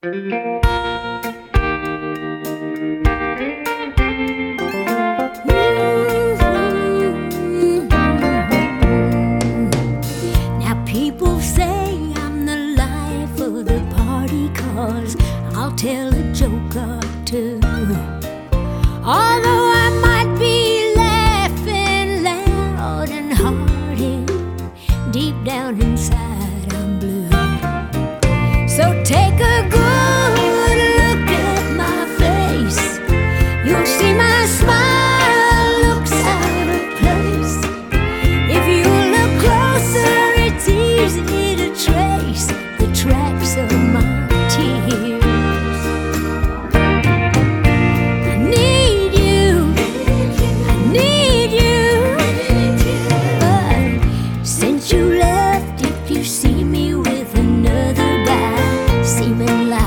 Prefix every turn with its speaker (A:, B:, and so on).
A: Now people say I'm the life of the party, 'cause I'll tell a joke or two. Although I might